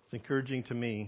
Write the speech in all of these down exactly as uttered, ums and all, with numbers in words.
It's encouraging to me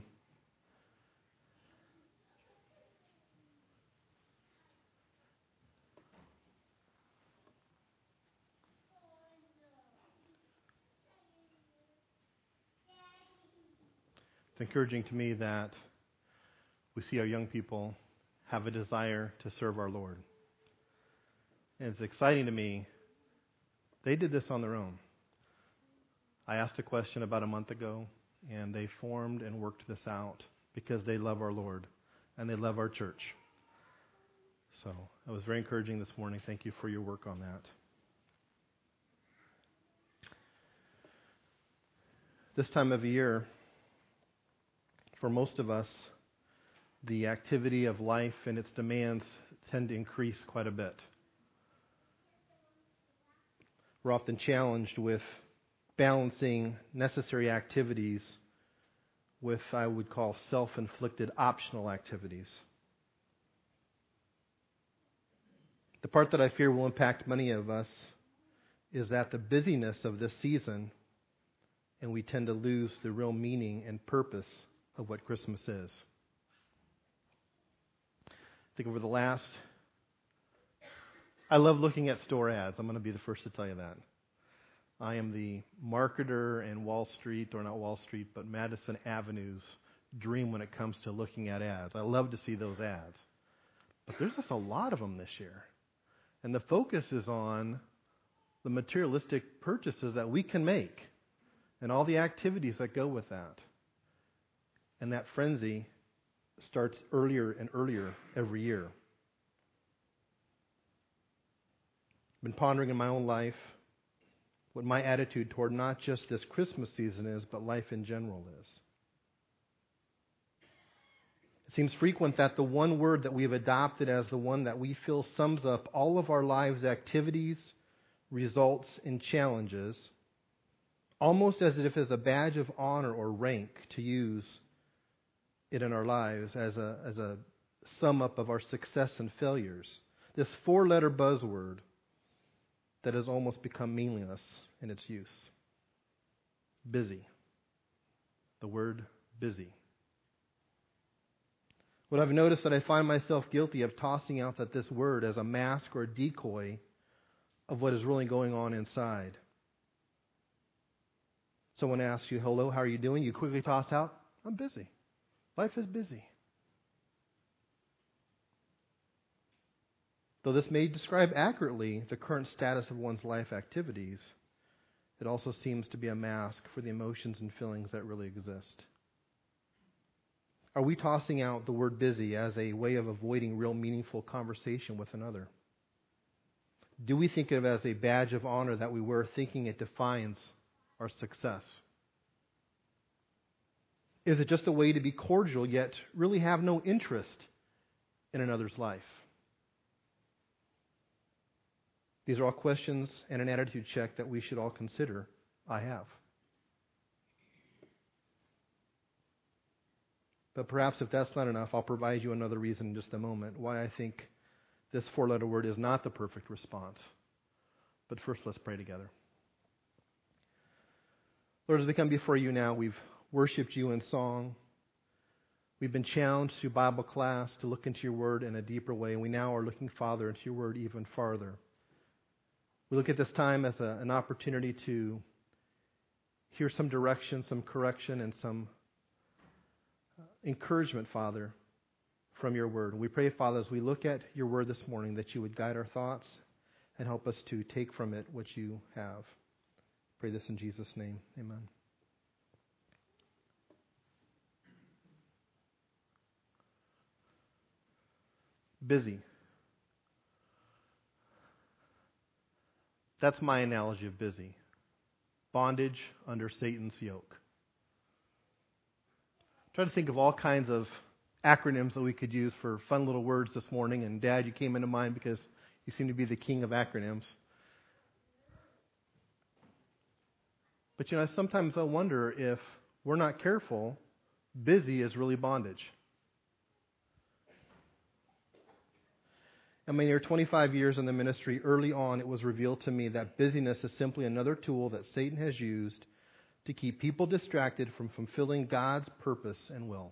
It's encouraging to me that we see our young people have a desire to serve our Lord. And it's exciting to me. They did this on their own. I asked a question about a month ago, and they formed and worked this out because they love our Lord and they love our church. So it was very encouraging this morning. Thank you for your work on that. This time of year, for most of us, the activity of life and its demands tend to increase quite a bit. We're often challenged with balancing necessary activities with, I would call, self-inflicted optional activities. The part that I fear will impact many of us is that the busyness of this season, and we tend to lose the real meaning and purpose of what Christmas is. I think over the last, I love looking at store ads. I'm going to be the first to tell you that. I am the marketer in Wall Street, or not Wall Street, but Madison Avenue's dream when it comes to looking at ads. I love to see those ads. But there's just a lot of them this year. And the focus is on the materialistic purchases that we can make and all the activities that go with that. And that frenzy starts earlier and earlier every year. I've been pondering in my own life what my attitude toward not just this Christmas season is, but life in general is. It seems frequent that the one word that we've adopted as the one that we feel sums up all of our lives' activities, results, and challenges, almost as if it's a badge of honor or rank to use it in our lives as a as a sum up of our success and failures. This four-letter buzzword that has almost become meaningless in its use. Busy. The word busy. What I've noticed that I find myself guilty of tossing out that this word as a mask or a decoy of what is really going on inside. Someone asks you, hello, how are you doing? You quickly toss out, I'm busy. Life is busy. Though this may describe accurately the current status of one's life activities, it also seems to be a mask for the emotions and feelings that really exist. Are we tossing out the word busy as a way of avoiding real meaningful conversation with another? Do we think of it as a badge of honor that we wear, thinking it defines our success? Is it just a way to be cordial yet really have no interest in another's life? These are all questions and an attitude check that we should all consider. I have. But perhaps if that's not enough, I'll provide you another reason in just a moment why I think this four-letter word is not the perfect response. But first, let's pray together. Lord, as we come before you now, we've worshipped you in song. We've been challenged through Bible class to look into your word in a deeper way, and we now are looking, Father, into your word even farther. We look at this time as a, an opportunity to hear some direction, some correction, and some encouragement, Father, from your word. We pray, Father, as we look at your word this morning, that you would guide our thoughts and help us to take from it what you have. Pray this in Jesus' name. Amen. Busy. That's my analogy of busy. Bondage under Satan's yoke. Try to think of all kinds of acronyms that we could use for fun little words this morning. And Dad, you came into mind because you seem to be the king of acronyms. But you know, sometimes I wonder if we're not careful, busy is really bondage. In my near twenty-five years in the ministry, early on it was revealed to me that busyness is simply another tool that Satan has used to keep people distracted from fulfilling God's purpose and will.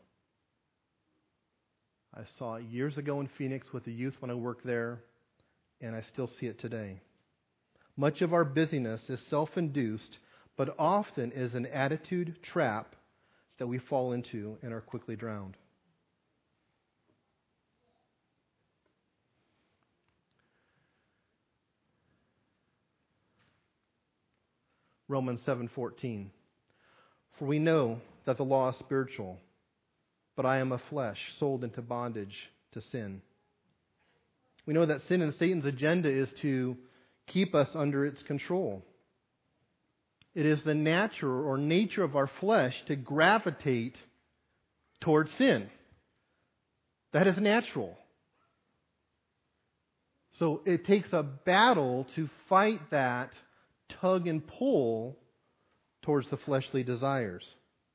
I saw it years ago in Phoenix with the youth when I worked there, and I still see it today. Much of our busyness is self-induced, but often is an attitude trap that we fall into and are quickly drowned. Romans seven fourteen. For we know that the law is spiritual, but I am of flesh, sold into bondage to sin. We know that sin and Satan's agenda is to keep us under its control. It is the nature or nature of our flesh to gravitate towards sin. That is natural. So it takes a battle to fight that tug and pull towards the fleshly desires.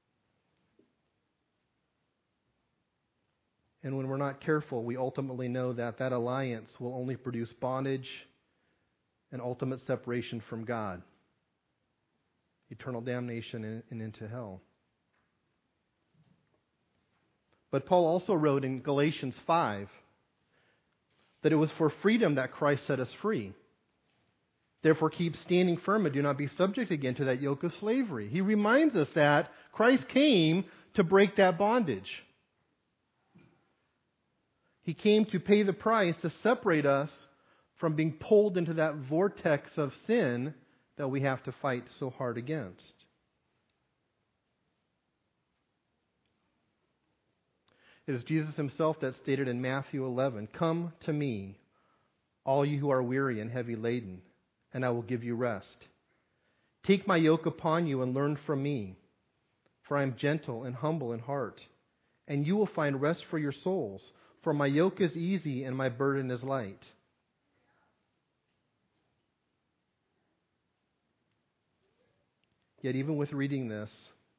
And when we're not careful, we ultimately know that that alliance will only produce bondage and ultimate separation from God, eternal damnation and, and into hell. But Paul also wrote in Galatians five that it was for freedom that Christ set us free. Therefore, keep standing firm and do not be subject again to that yoke of slavery. He reminds us that Christ came to break that bondage. He came to pay the price to separate us from being pulled into that vortex of sin that we have to fight so hard against. It is Jesus himself that stated in Matthew eleven, "Come to me, all you who are weary and heavy laden, and I will give you rest. Take my yoke upon you and learn from me, for I am gentle and humble in heart, and you will find rest for your souls. For my yoke is easy and my burden is light." Yet even with reading this,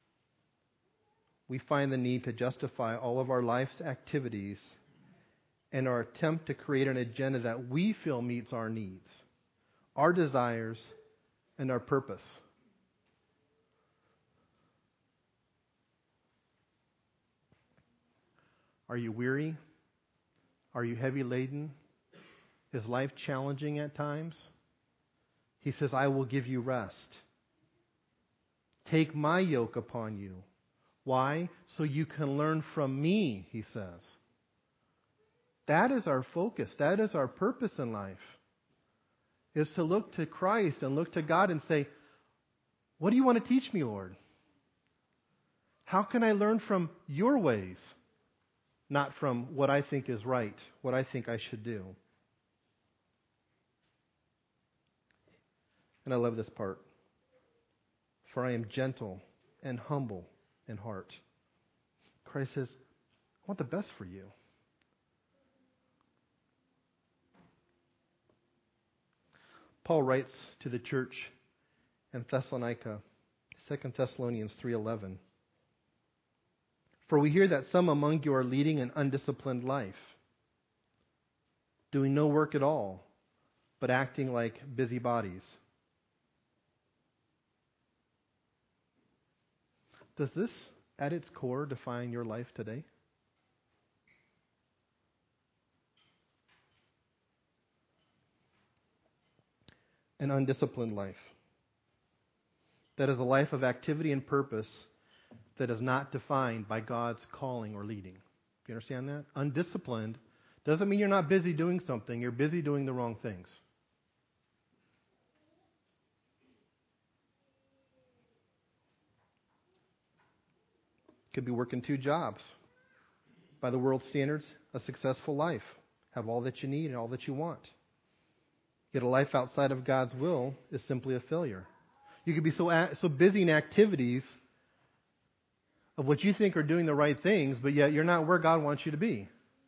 we find the need to justify all of our life's activities and our attempt to create an agenda that we feel meets our needs, our desires, and our purpose. Are you weary? Are you heavy laden? Is life challenging at times? He says, I will give you rest. Take my yoke upon you. Why? So you can learn from me, he says. That is our focus. That is our purpose in life. Is to look to Christ and look to God and say, what do you want to teach me, Lord? How can I learn from your ways? Not from what I think is right, what I think I should do. And I love this part. For I am gentle and humble in heart. Christ says, I want the best for you. Paul writes to the church in Thessalonica, Second Thessalonians three eleven. For we hear that some among you are leading an undisciplined life, doing no work at all, but acting like busybodies. Does this, at its core, define your life today? An undisciplined life. That is a life of activity and purpose that is not defined by God's calling or leading. Do you understand that? Undisciplined doesn't mean you're not busy doing something. You're busy doing the wrong things. Could be working two jobs. By the world's standards, a successful life. Have all that you need and all that you want. Yet a life outside of God's will is simply a failure. You could be so so busy in activities of what you think are doing the right things, but yet you're not where God wants you to be.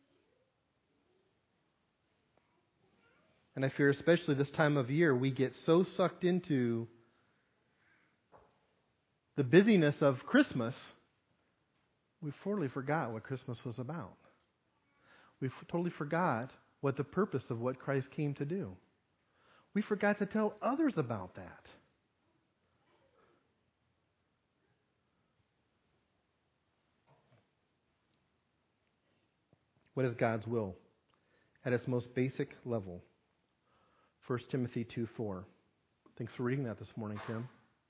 And I fear especially this time of year, we get so sucked into the busyness of Christmas, we totally forgot what Christmas was about. We totally forgot what the purpose of what Christ came to do. We forgot to tell others about that. What is God's will? At its most basic level. First Timothy two four. Thanks for reading that this morning, Tim.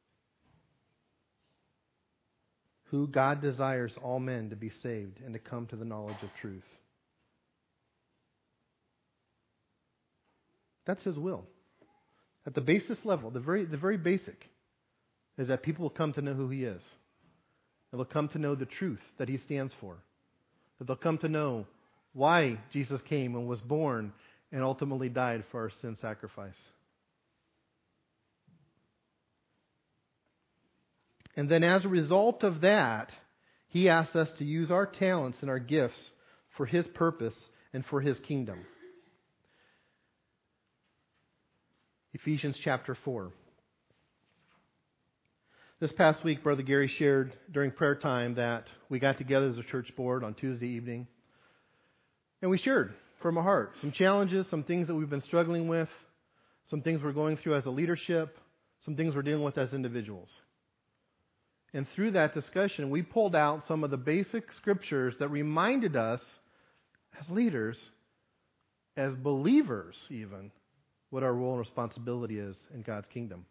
Who God desires all men to be saved and to come to the knowledge of truth. That's His will. At the basis level, the very, the very basic, is that people will come to know who He is. And they'll come to know the truth that He stands for. That they'll come to know why Jesus came and was born and ultimately died for our sin sacrifice. And then as a result of that, He asks us to use our talents and our gifts for His purpose and for His kingdom. Ephesians chapter four. This past week, Brother Gary shared during prayer time that we got together as a church board on Tuesday evening. And we shared from our heart some challenges, some things that we've been struggling with, some things we're going through as a leadership, some things we're dealing with as individuals. And through that discussion, we pulled out some of the basic scriptures that reminded us as leaders, as believers even, what our role and responsibility is in God's kingdom.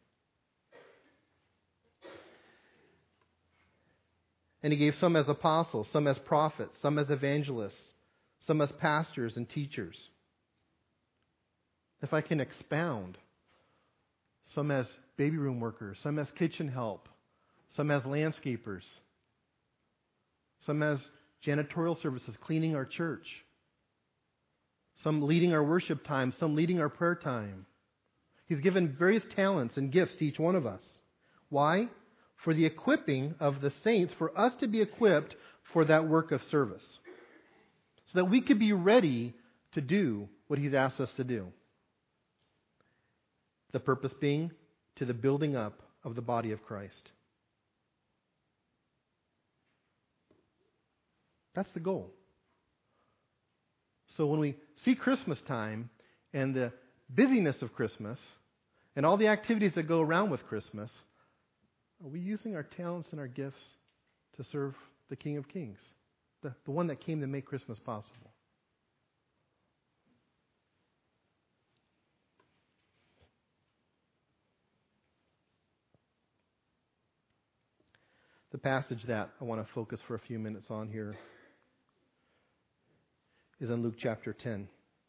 And He gave some as apostles, some as prophets, some as evangelists, some as pastors and teachers. If I can expound, some as baby room workers, some as kitchen help, some as landscapers, some as janitorial services, cleaning our church, some leading our worship time, some leading our prayer time. He's given various talents and gifts to each one of us. Why? For the equipping of the saints, for us to be equipped for that work of service. So that we could be ready to do what He's asked us to do. The purpose being to the building up of the body of Christ. That's the goal. So when we see Christmas time and the busyness of Christmas and all the activities that go around with Christmas, are we using our talents and our gifts to serve the King of Kings, the, the one that came to make Christmas possible? The passage that I want to focus for a few minutes on here is in Luke chapter ten.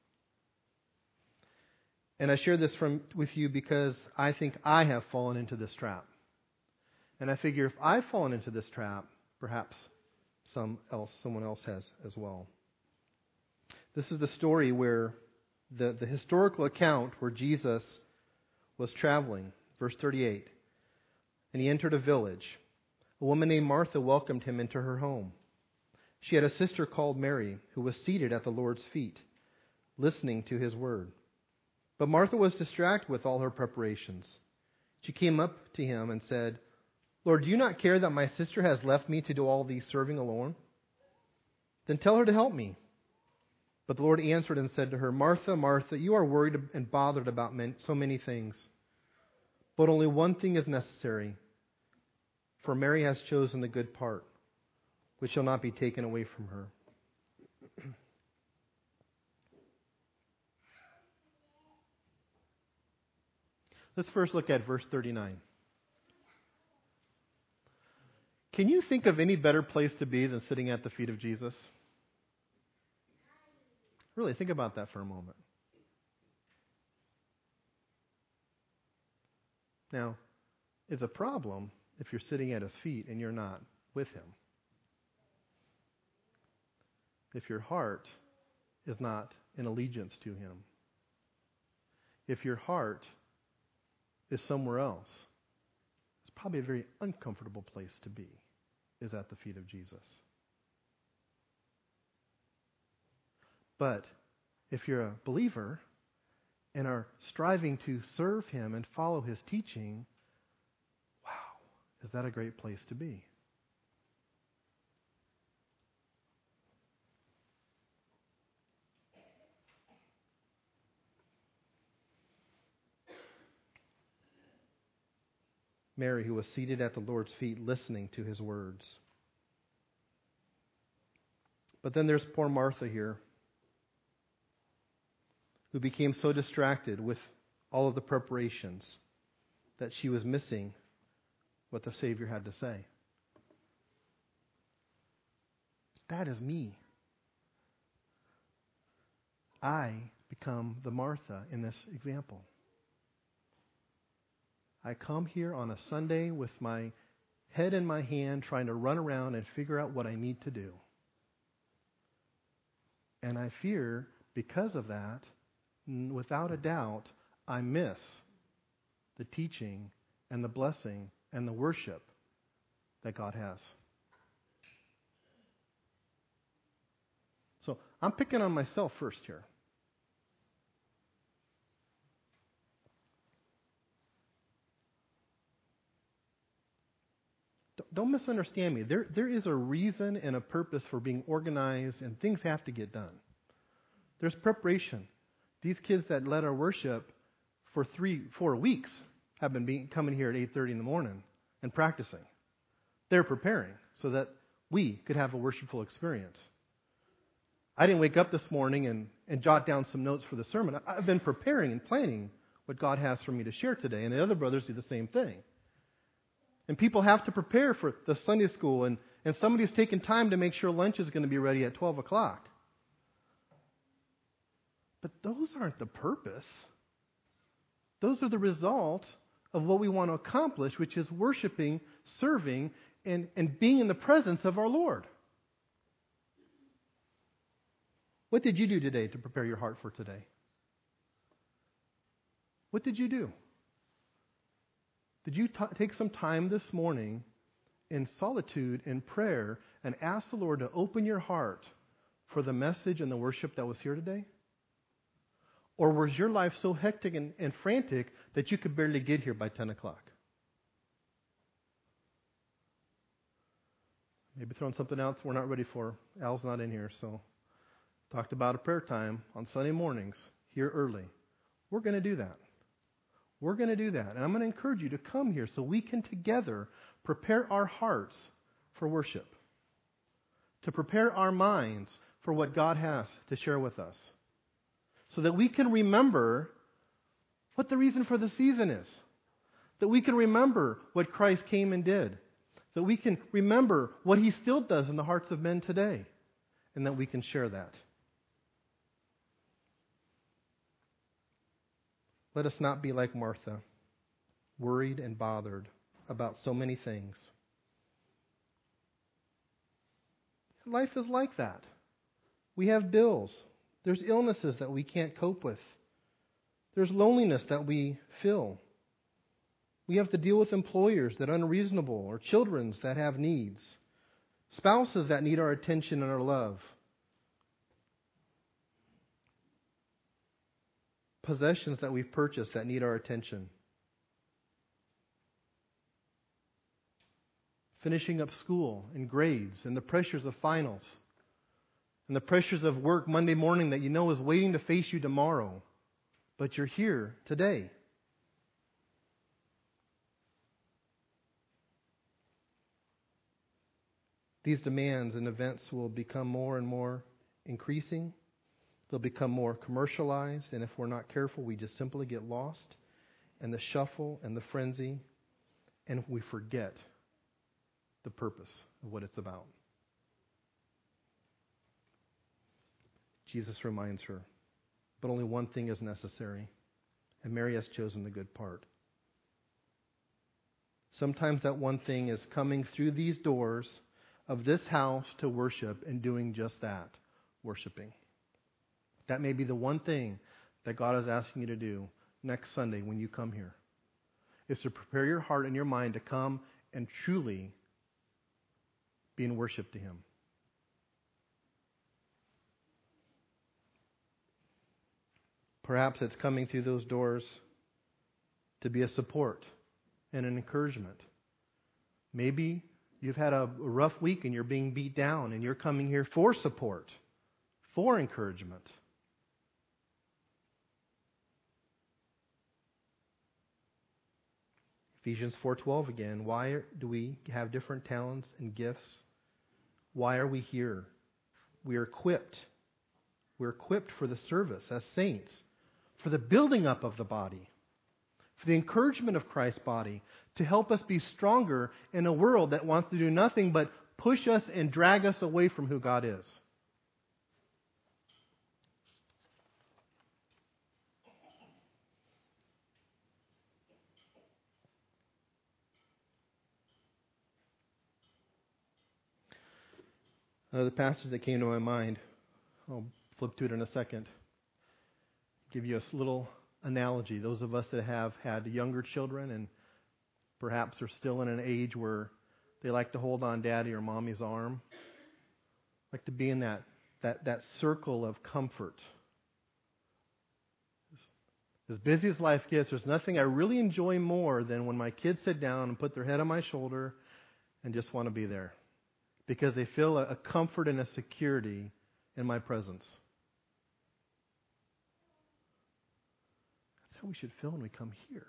And I share this from with you because I think I have fallen into this trap. And I figure if I've fallen into this trap, perhaps some else, someone else has as well. This is the story where the, the historical account where Jesus was traveling, verse thirty-eight. And He entered a village. A woman named Martha welcomed Him into her home. She had a sister called Mary, who was seated at the Lord's feet, listening to His word. But Martha was distracted with all her preparations. She came up to Him and said, Lord, do you not care that my sister has left me to do all these serving alone? Then tell her to help me. But the Lord answered and said to her, Martha, Martha, you are worried and bothered about so many things. But only one thing is necessary. For Mary has chosen the good part, which shall not be taken away from her. Let's first look at verse thirty-nine. Can you think of any better place to be than sitting at the feet of Jesus? Really, think about that for a moment. Now, it's a problem if you're sitting at His feet and you're not with Him. If your heart is not in allegiance to Him. If your heart is somewhere else, it's probably a very uncomfortable place to be, is at the feet of Jesus. But if you're a believer and are striving to serve Him and follow His teaching, wow, is that a great place to be? Mary, who was seated at the Lord's feet listening to His words. But then there's poor Martha here. who became so distracted with all of the preparations that she was missing what the Savior had to say. That is me. I become the Martha in this example. I come here on a Sunday with my head in my hand trying to run around and figure out what I need to do. And I fear, because of that, without a doubt, I miss the teaching and the blessing and the worship that God has. So I'm picking on myself first here. Don't misunderstand me. There, there is a reason and a purpose for being organized, and things have to get done. There's preparation. These kids that led our worship for three, four weeks have been being, coming here at eight thirty in the morning and practicing. They're preparing so that we could have a worshipful experience. I didn't wake up this morning and, and jot down some notes for the sermon. I've been preparing and planning what God has for me to share today, and the other brothers do the same thing. And people have to prepare for the Sunday school, and, and somebody's taken time to make sure lunch is going to be ready at twelve o'clock. But those aren't the purpose. Those are the result of what we want to accomplish, which is worshiping, serving, and, and being in the presence of our Lord. What did you do today to prepare your heart for today? What did you do? Did you t- take some time this morning in solitude and prayer and ask the Lord to open your heart for the message and the worship that was here today? Or was your life so hectic and, and frantic that you could barely get here by ten o'clock? Maybe throwing something out we're not ready for. Al's not in here, so talked about a prayer time on Sunday mornings here early. We're going to do that. We're going to do that. And I'm going to encourage you to come here so we can together prepare our hearts for worship, to prepare our minds for what God has to share with us, so that we can remember what the reason for the season is, that we can remember what Christ came and did, that we can remember what He still does in the hearts of men today, and that we can share that. Let us not be like Martha, worried and bothered about so many things. Life is like that. We have bills. There's illnesses that we can't cope with. There's loneliness that we feel. We have to deal with employers that are unreasonable, or children that have needs, spouses that need our attention and our love, possessions that we've purchased that need our attention. Finishing up school and grades and the pressures of finals and the pressures of work Monday morning that you know is waiting to face you tomorrow, but you're here today. These demands and events will become more and more increasing. They'll become more commercialized, and if we're not careful, we just simply get lost in the shuffle and the frenzy, and we forget the purpose of what it's about. Jesus reminds her, but only one thing is necessary, and Mary has chosen the good part. Sometimes that one thing is coming through these doors of this house to worship and doing just that, worshiping. That may be the one thing that God is asking you to do next Sunday when you come here, is to prepare your heart and your mind to come and truly be in worship to Him. Perhaps it's coming through those doors to be a support and an encouragement. Maybe you've had a rough week and you're being beat down and you're coming here for support, for encouragement. Ephesians four twelve again. Why do we have different talents and gifts? Why are we here? We are equipped. We're equipped for the service as saints for the building up of the body, for the encouragement of Christ's body, to help us be stronger in a world that wants to do nothing but push us and drag us away from who God is. Another passage that came to my mind, I'll flip to it in a second, give you a little analogy. Those of us that have had younger children and perhaps are still in an age where they like to hold on daddy or mommy's arm, like to be in that, that, that circle of comfort. As busy as life gets, there's nothing I really enjoy more than when my kids sit down and put their head on my shoulder and just want to be there, because they feel a, a comfort and a security in my presence. That's how we should feel when we come here.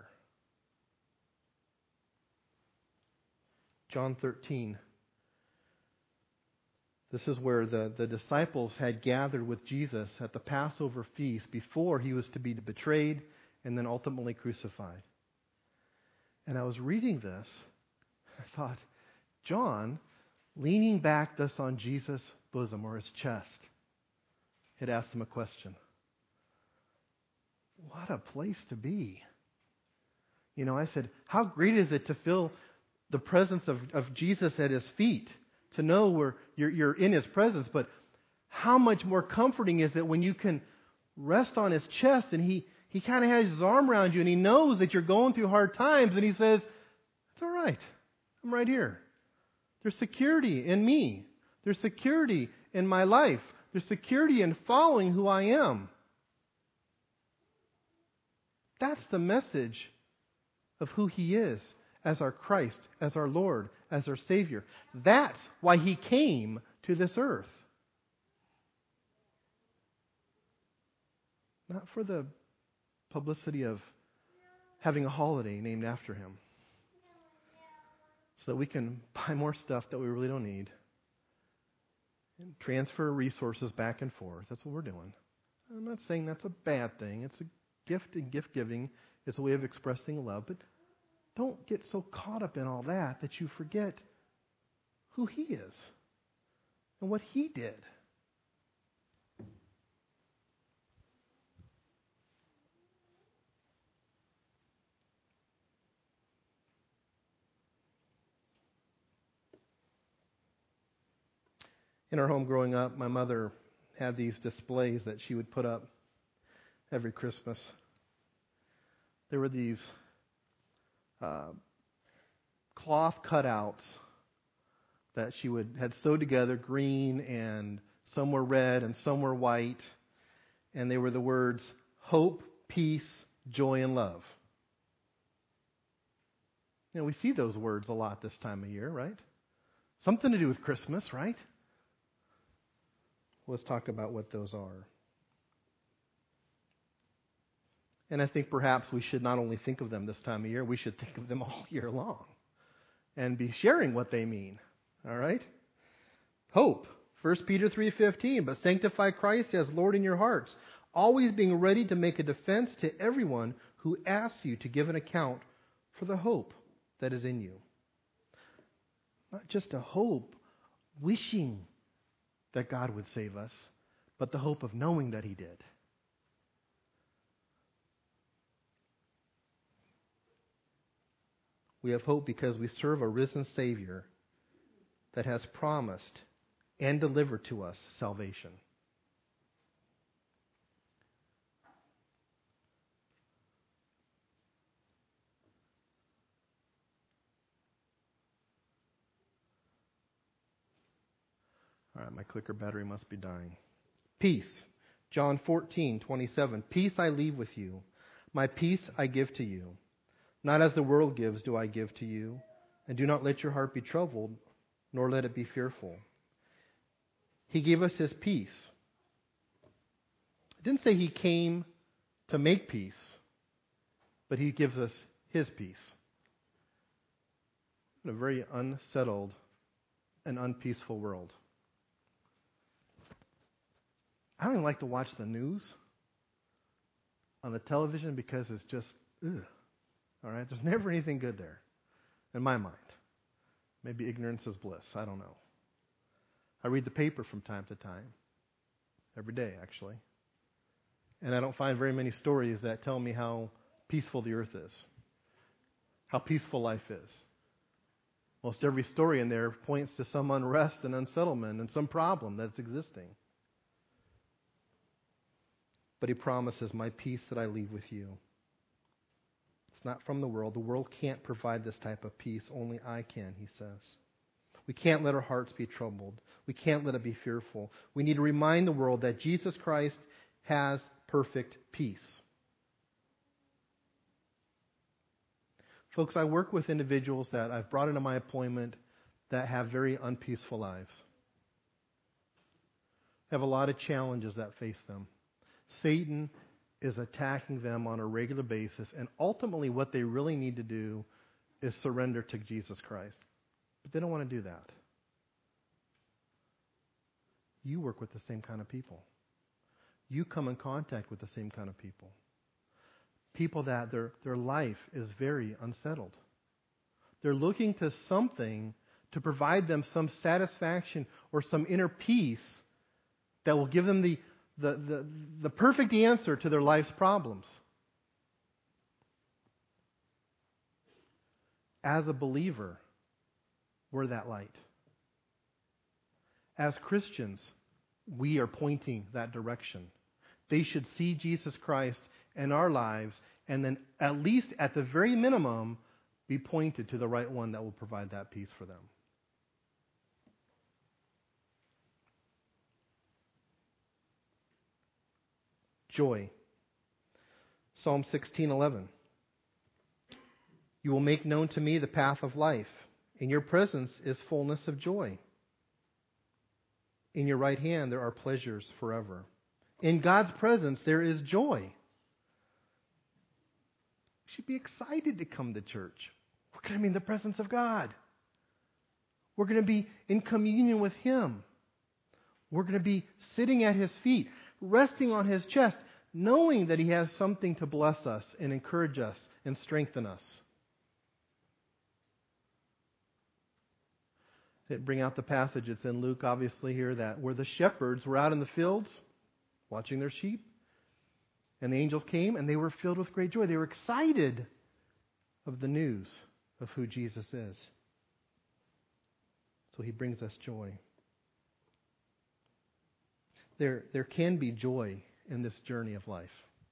John thirteen. This is where the, the disciples had gathered with Jesus at the Passover feast before he was to be betrayed and then ultimately crucified. And I was reading this. I thought, John, leaning back thus on Jesus' bosom or his chest, had asked him a question. What a place to be. You know, I said, how great is it to feel the presence of, of Jesus at his feet, to know where you're, you're in his presence, but how much more comforting is it when you can rest on his chest and he, he kind of has his arm around you and he knows that you're going through hard times and he says, it's all right. I'm right here. There's security in me. There's security in my life. There's security in following who I am. That's the message of who he is as our Christ, as our Lord, as our Savior. That's why he came to this earth. Not for the publicity of having a holiday named after him, so that we can buy more stuff that we really don't need and transfer resources back and forth. That's what we're doing. I'm not saying that's a bad thing. It's a gift, and gift giving is a way of expressing love, but don't get so caught up in all that that you forget who he is and what he did. In our home growing up, my mother had these displays that she would put up every Christmas. There were these uh, cloth cutouts that she would had sewed together, green, and some were red and some were white, and they were the words hope, peace, joy, and love. You know, we see those words a lot this time of year, right? Something to do with Christmas, right? Let's talk about what those are. And I think perhaps we should not only think of them this time of year, we should think of them all year long and be sharing what they mean. All right? Hope. First Peter three fifteen, but sanctify Christ as Lord in your hearts, always being ready to make a defense to everyone who asks you to give an account for the hope that is in you. Not just a hope, wishing that God would save us, but the hope of knowing that he did. We have hope because we serve a risen Savior that has promised and delivered to us salvation. All right, my clicker battery must be dying. Peace. John fourteen twenty-seven. Peace I leave with you. My peace I give to you. Not as the world gives do I give to you. And do not let your heart be troubled, nor let it be fearful. He gave us his peace. It didn't say he came to make peace, but he gives us his peace. In a very unsettled and unpeaceful world. I don't even like to watch the news. on the television because it's just, ugh. All right? There's never anything good there, in my mind. Maybe ignorance is bliss. I don't know. I read the paper from time to time. Every day, actually. And I don't find very many stories that tell me how peaceful the earth is. How peaceful life is. Most every story in there points to some unrest and unsettlement and some problem that's existing. But he promises, my peace that I leave with you. It's not from the world. The world can't provide this type of peace. Only I can, he says. We can't let our hearts be troubled. We can't let it be fearful. We need to remind the world that Jesus Christ has perfect peace. Folks, I work with individuals that I've brought into my employment that have very unpeaceful lives. They have a lot of challenges that face them. Satan is attacking them on a regular basis, and ultimately what they really need to do is surrender to Jesus Christ. But they don't want to do that. You work with the same kind of people. You come in contact with the same kind of people. People that their, their life is very unsettled. They're looking to something to provide them some satisfaction or some inner peace that will give them the, the, the, the perfect answer to their life's problems. As a believer, we're that light. As Christians, we are pointing that direction. They should see Jesus Christ in our lives and then at least at the very minimum be pointed to the right one that will provide that peace for them. Joy. Psalm sixteen eleven. You will make known to me the path of life. In your presence is fullness of joy. In your right hand there are pleasures forever. In God's presence there is joy. We should be excited to come to church. We're going to be in the presence of God. We're going to be in communion with Him. We're going to be sitting at His feet, resting on His chest, knowing that He has something to bless us and encourage us and strengthen us. It bring out the passage. It's in Luke, obviously, here, that where the shepherds were out in the fields watching their sheep, and the angels came, and they were filled with great joy. They were excited of the news of who Jesus is. So He brings us joy. There, there can be joy in this journey of life.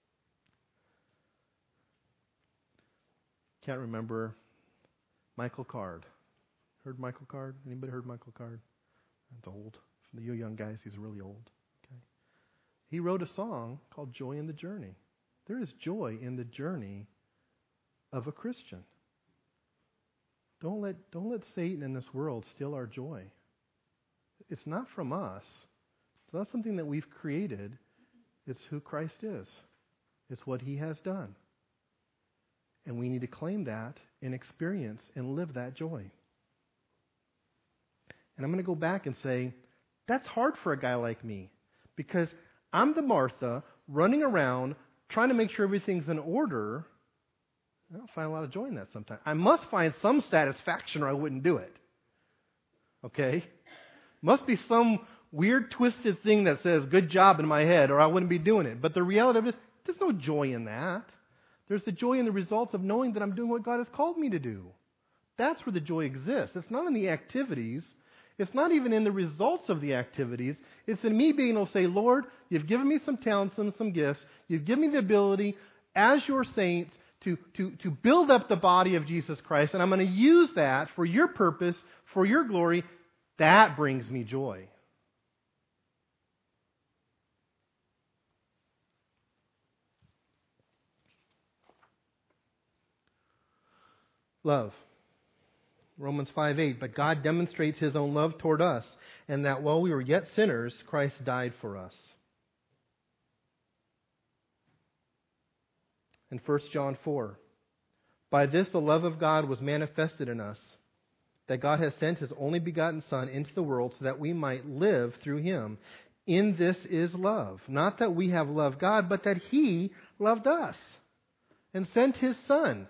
Can't remember Michael Card. Heard Michael Card? Anybody heard Michael Card? That's old. For you young guys, he's really old. Okay. He wrote a song called Joy in the Journey. There is joy in the journey of a Christian. Don't let, don't let Satan in this world steal our joy. It's not from us. It's not something that we've created. It's who Christ is. It's what He has done. And we need to claim that and experience and live that joy. And I'm going to go back and say, that's hard for a guy like me. Because I'm the Martha running around trying to make sure everything's in order. I don't find a lot of joy in that sometimes. I must find some satisfaction or I wouldn't do it. Okay? Must be some weird twisted thing that says good job in my head or I wouldn't be doing it. But the reality of it is, there's no joy in that. There's the joy in the results of knowing that I'm doing what God has called me to do. That's where the joy exists. It's not in the activities. It's not even in the results of the activities. It's in me being able to say, Lord, you've given me some talents and some gifts. You've given me the ability, as your saints, to, to, to build up the body of Jesus Christ. And I'm going to use that for your purpose, for your glory. That brings me joy. Love. Romans five eight, but God demonstrates His own love toward us, and that while we were yet sinners, Christ died for us. In First John four, by this the love of God was manifested in us, that God has sent His only begotten Son into the world so that we might live through Him. In this is love. Not that we have loved God, but that He loved us and sent His Son.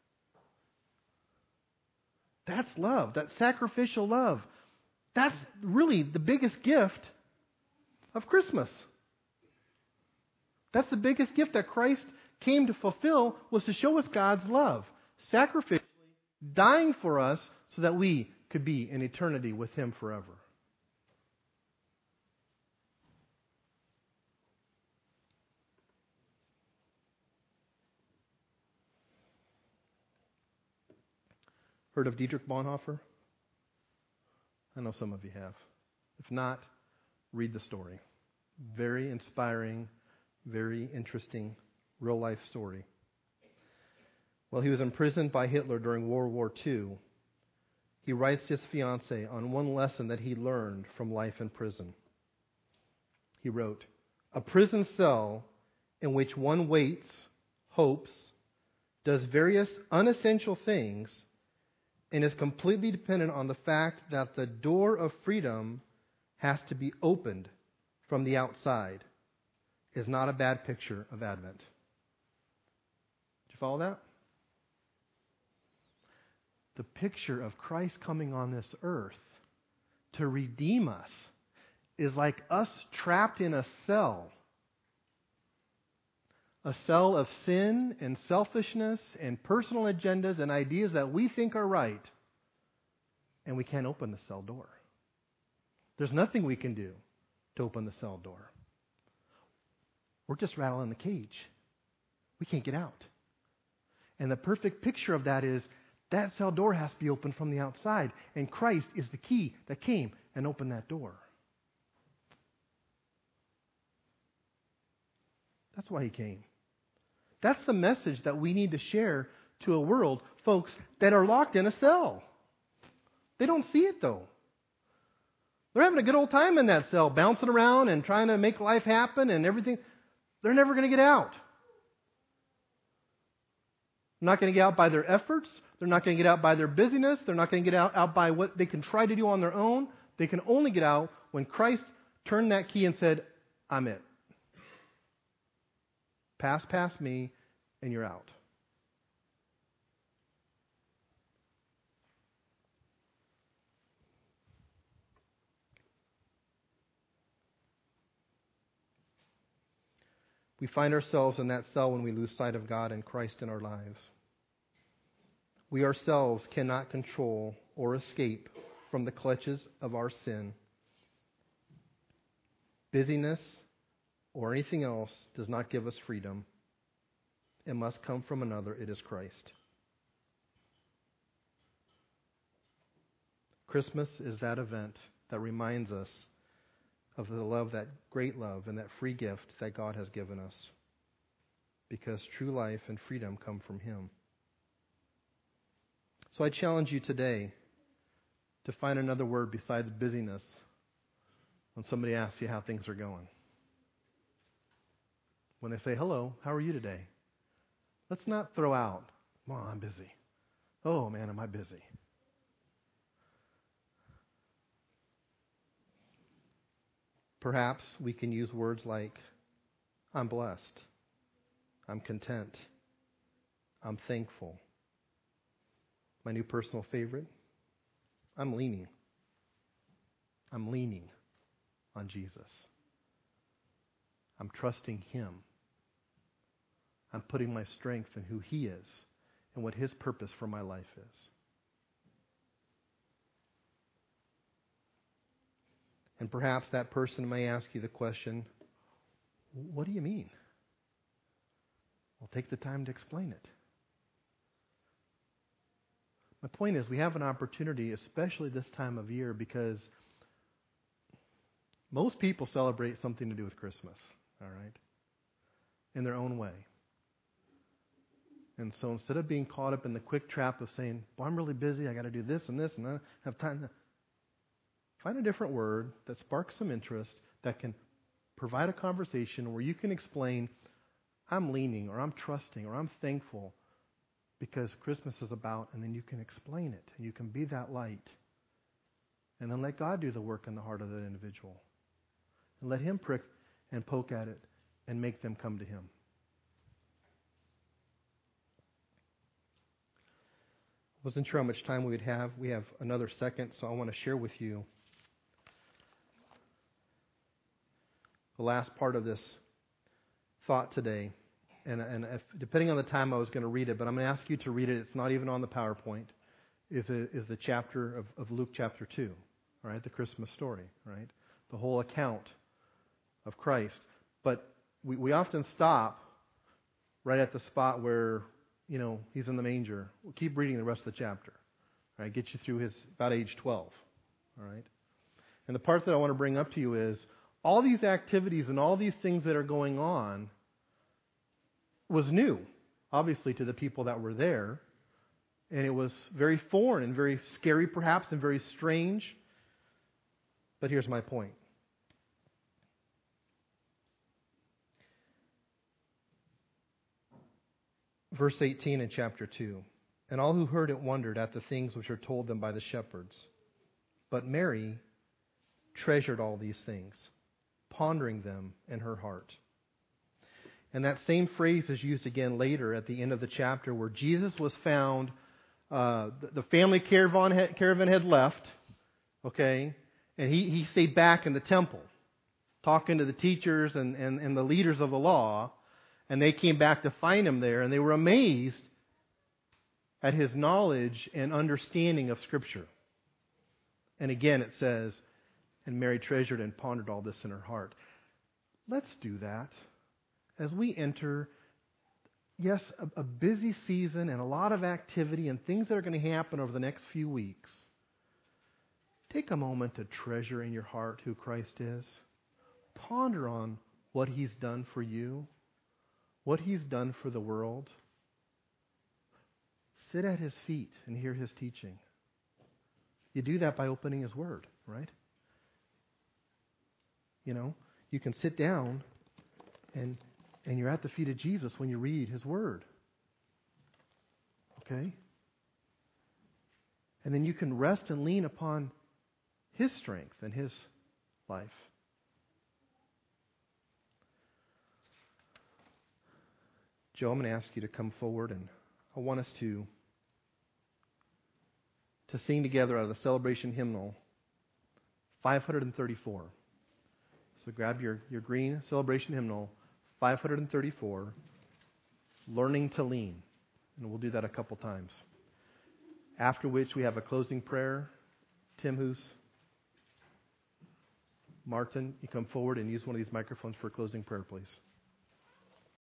That's love. That's sacrificial love. That's really the biggest gift of Christmas. That's the biggest gift that Christ came to fulfill, was to show us God's love, sacrificially dying for us so that we could be in eternity with Him forever. Heard of Dietrich Bonhoeffer? I know some of you have. If not, read the story. Very inspiring, very interesting, real-life story. While he was imprisoned by Hitler during World War Two, he writes to his fiancée on one lesson that he learned from life in prison. He wrote, "A prison cell in which one waits, hopes, does various unessential things, and is completely dependent on the fact that the door of freedom has to be opened from the outside, is not a bad picture of Advent." Did you follow that? The picture of Christ coming on this earth to redeem us is like us trapped in a cell. A cell of sin and selfishness and personal agendas and ideas that we think are right. And we can't open the cell door. There's nothing we can do to open the cell door. We're just rattling the cage. We can't get out. And the perfect picture of that is that cell door has to be opened from the outside. And Christ is the key that came and opened that door. That's why He came. That's the message that we need to share to a world, folks, that are locked in a cell. They don't see it, though. They're having a good old time in that cell, bouncing around and trying to make life happen and everything. They're never going to get out. They're not going to get out by their efforts. They're not going to get out by their busyness. They're not going to get out, out by what they can try to do on their own. They can only get out when Christ turned that key and said, "I'm it. Pass past me, and you're out." We find ourselves in that cell when we lose sight of God and Christ in our lives. We ourselves cannot control or escape from the clutches of our sin. Busyness or anything else does not give us freedom. It must come from another. It is Christ. Christmas is that event that reminds us of the love, that great love, and that free gift that God has given us. Because true life and freedom come from Him. So I challenge you today to find another word besides busyness when somebody asks you how things are going. When they say, "Hello, how are you today?" Let's not throw out, "Well, I'm busy." "Oh, man, am I busy." Perhaps we can use words like, "I'm blessed. I'm content. I'm thankful." My new personal favorite, "I'm leaning. I'm leaning on Jesus. I'm trusting Him. I'm putting my strength in who He is and what His purpose for my life is." And perhaps that person may ask you the question, "What do you mean?" Well, take the time to explain it. My point is, we have an opportunity, especially this time of year, because most people celebrate something to do with Christmas, all right, in their own way. And so instead of being caught up in the quick trap of saying, "Well, I'm really busy, I got to do this and this, and I don't have time to," find a different word that sparks some interest, that can provide a conversation where you can explain, "I'm leaning," or "I'm trusting," or "I'm thankful," because Christmas is about, and then you can explain it, and you can be that light. And then let God do the work in the heart of that individual. and let Him prick and poke at it and make them come to Him. Wasn't sure how much time we would have. We have another second, so I want to share with you the last part of this thought today. And, and if, depending on the time, I was going to read it, but I'm going to ask you to read it. It's not even on the PowerPoint. Is a, is the chapter of, of Luke chapter two, all right? The Christmas story, right? The whole account of Christ. But we, we often stop right at the spot where, you know, He's in the manger. We'll keep reading the rest of the chapter, all right? Get you through His about age twelve, all right? And the part that I want to bring up to you is all these activities and all these things that are going on was new, obviously, to the people that were there. And it was very foreign and very scary, perhaps, and very strange. But here's my point. Verse eighteen in chapter two. And all who heard it wondered at the things which were told them by the shepherds. But Mary treasured all these things, pondering them in her heart. And that same phrase is used again later at the end of the chapter where Jesus was found. Uh, the, the family caravan had, caravan had left, okay, and he, he stayed back in the temple talking to the teachers and, and, and the leaders of the law, and they came back to find him there, and they were amazed at his knowledge and understanding of Scripture. And again it says, and Mary treasured and pondered all this in her heart. Let's do that. As we enter, yes, a, a busy season and a lot of activity and things that are going to happen over the next few weeks, take a moment to treasure in your heart who Christ is. Ponder on what He's done for you, what He's done for the world. Sit at His feet and hear His teaching. You do that by opening His Word, right? You know, you can sit down and and you're at the feet of Jesus when you read His Word. Okay? And then you can rest and lean upon His strength and His life. Joe, I'm going to ask you to come forward, and I want us to to sing together out of the celebration hymnal five thirty-four. So grab your, your green celebration hymnal, five thirty-four, Learning to Lean. And we'll do that a couple times. After which we have a closing prayer. Tim Hoos, Martin, you come forward and use one of these microphones for a closing prayer, please.